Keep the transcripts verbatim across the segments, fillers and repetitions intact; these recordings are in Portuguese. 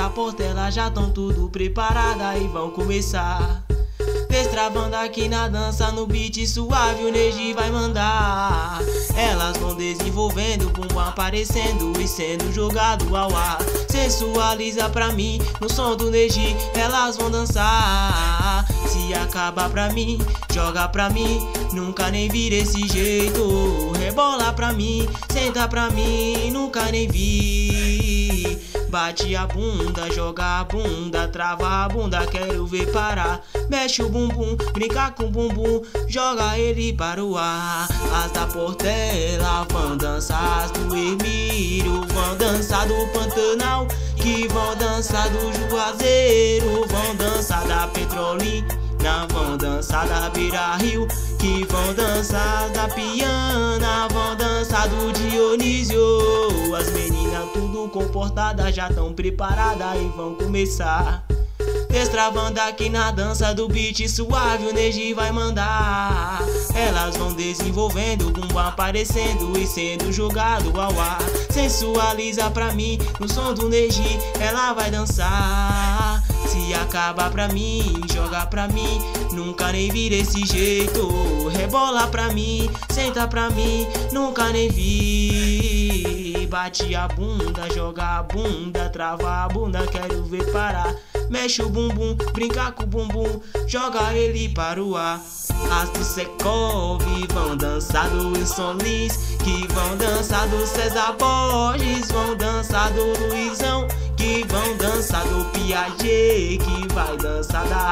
da Portela já tão tudo preparada e vão começar. Destravando aqui na dança, no beat suave o Neji vai mandar. Elas vão desenvolvendo, bumbum aparecendo e sendo jogado ao ar. Sensualiza pra mim, no som do Neji elas vão dançar. Se acaba pra mim, joga pra mim, nunca nem vi desse jeito. Rebola pra mim, senta pra mim, nunca nem vi. Bate a bunda, joga a bunda, trava a bunda, quero ver parar. Mexe o bumbum, brinca com o bumbum, joga ele para o ar. As da Portela vão dançar, as do Hermílio vão dançar do Pantanal, que vão dançar do Juazeiro, vão dançar da Petrolina, vão dançar da Beira Rio, que vão dançar da Piana, vão dançar do Dionísio. As meninas tudo comportadas já tão preparadas e vão começar. Destravando aqui na dança do beat suave o Neji vai mandar. Elas vão desenvolvendo, bumbum aparecendo e sendo jogado ao ar. Sensualiza pra mim, no som do Neji ela vai dançar. Se acaba pra mim, joga pra mim, nunca nem vi desse jeito. Rebola pra mim, senta pra mim, nunca nem vi. Bate a bunda, joga a bunda, trava a bunda, quero ver parar. Mexe o bumbum, brinca com o bumbum, joga ele para o ar. As do Secov vão dançar do Wilson Lins, que vão dançar do César Borges, vão dançar do Luizão, que vão dançar do Piaget, que vai dançar da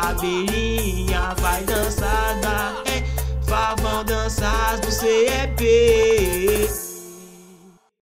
Abelhinha, vai dançar da Eva, vão dançar as do C E P,